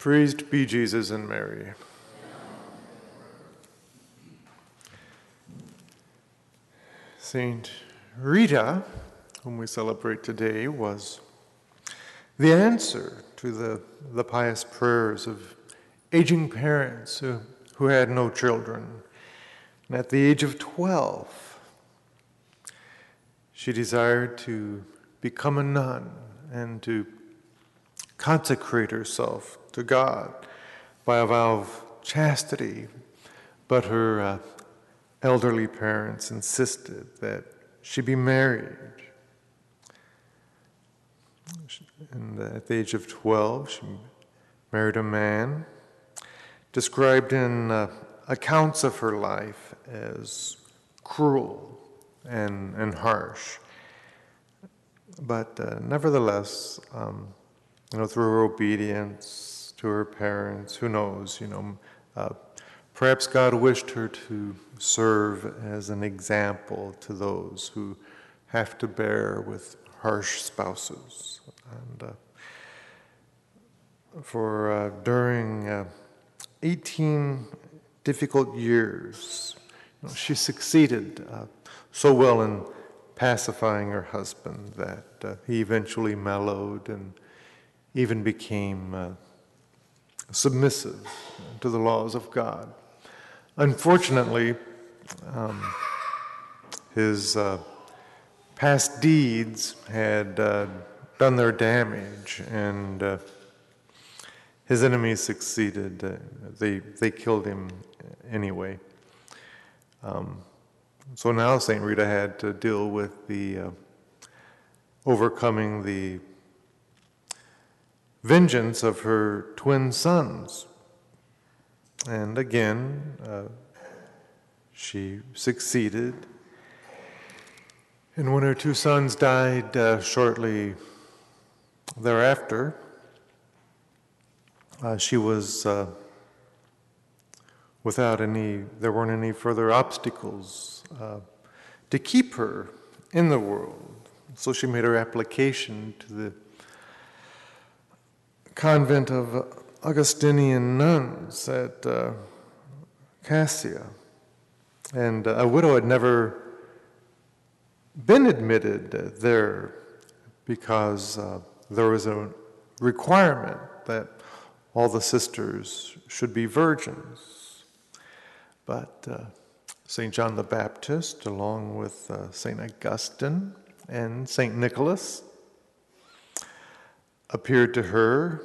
Praised be Jesus and Mary. Saint Rita, whom we celebrate today, was the answer to the pious prayers of aging parents who had no children. And at the age of 12, she desired to become a nun and to consecrate herself to God by a vow of chastity, but her elderly parents insisted that she be married. And at the age of 12, she married a man described in accounts of her life as cruel and harsh. But nevertheless, through her obedience to her parents, who knows, perhaps God wished her to serve as an example to those who have to bear with harsh spouses. And during 18 difficult years, she succeeded so well in pacifying her husband that he eventually mellowed and even became submissive to the laws of God. Unfortunately, his past deeds had done their damage, and his enemies succeeded. They killed him anyway. So now St. Rita had to deal with the overcoming the vengeance of her twin sons. And again, she succeeded. And when her two sons died shortly thereafter, she was there weren't any further obstacles to keep her in the world. So she made her application to the convent of Augustinian nuns at Cassia. And a widow had never been admitted there because there was a requirement that all the sisters should be virgins. But St. John the Baptist, along with St. Augustine and St. Nicholas, appeared to her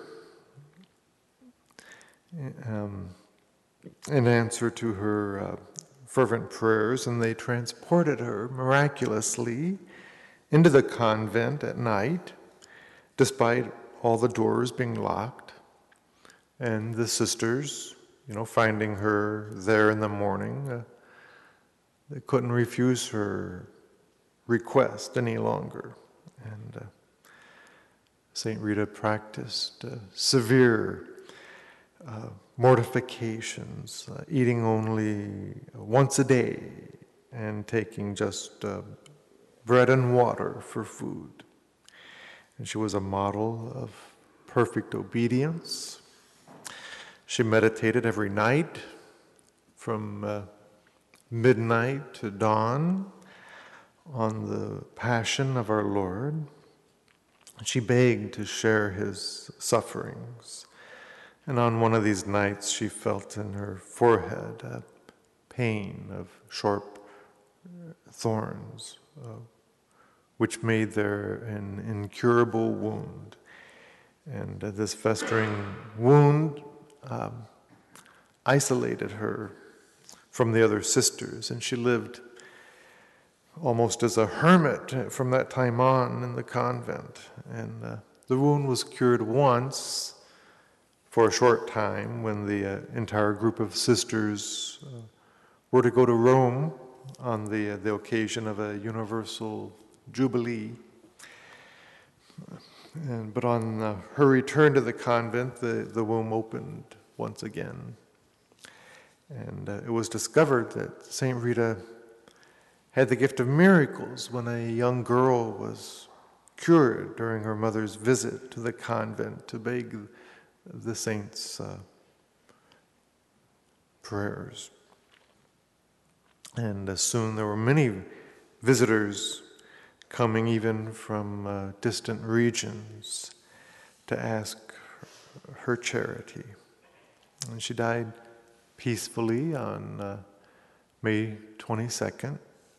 in answer to her fervent prayers, and they transported her miraculously into the convent at night, despite all the doors being locked. And the sisters, finding her there in the morning, they couldn't refuse her request any longer. And St. Rita practiced severe mortifications, eating only once a day and taking just bread and water for food. And she was a model of perfect obedience. She meditated every night from midnight to dawn on the passion of our Lord. She begged to share his sufferings. And on one of these nights, she felt in her forehead a pain of sharp thorns, which made there an incurable wound. And this festering wound isolated her from the other sisters, and she lived almost as a hermit from that time on in the convent. And the wound was cured once for a short time when the entire group of sisters were to go to Rome on the occasion of a universal jubilee. But on her return to the convent, the womb opened once again. And it was discovered that St. Rita had the gift of miracles when a young girl was cured during her mother's visit to the convent to beg the saints' prayers. And soon there were many visitors coming even from distant regions to ask her charity. And she died peacefully on May 22nd,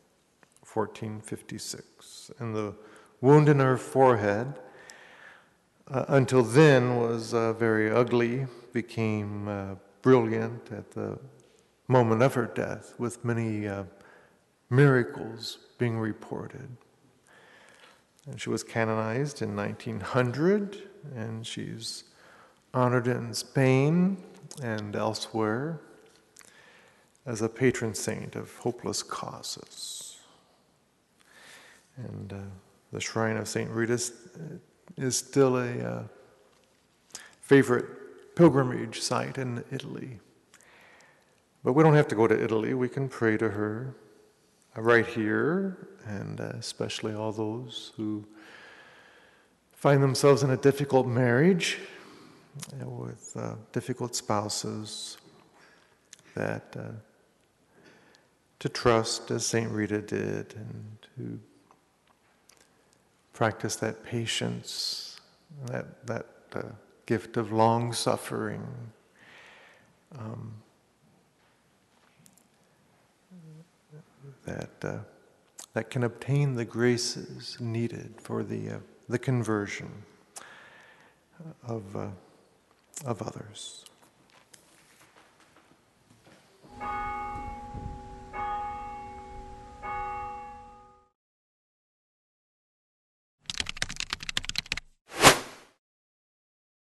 1456. And the wound in her forehead, until then was very ugly, became brilliant at the moment of her death, with many miracles being reported. And she was canonized in 1900, and she's honored in Spain and elsewhere as a patron saint of hopeless causes. And the shrine of St. Rita is still a favorite pilgrimage site in Italy. But we don't have to go to Italy. We can pray to her right here, and especially all those who find themselves in a difficult marriage with difficult spouses, that to trust as St. Rita did, and to practice that patience, that gift of long suffering. That can obtain the graces needed for the conversion of others.